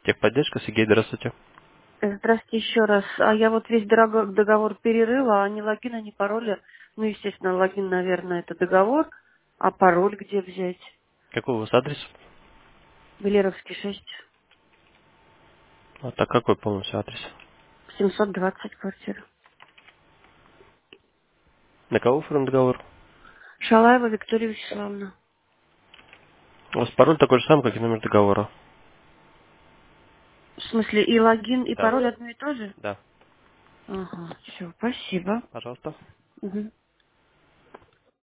Техподдержка, Сергей, здравствуйте. Здравствуйте еще раз. А я вот весь договор перерыла, а ни логина, ни пароля. Ну, естественно, логин, наверное, это договор. А пароль где взять? Какой у вас адрес? Белеровский 6, А так какой полностью адрес? 720 квартира. На кого оформлен договор? Шалаева Виктория Вячеславовна. У вас пароль такой же самый, как и номер договора. В смысле, и логин, и Да. пароль одно и то же? Да. Ага, все, спасибо. Пожалуйста. Мгм.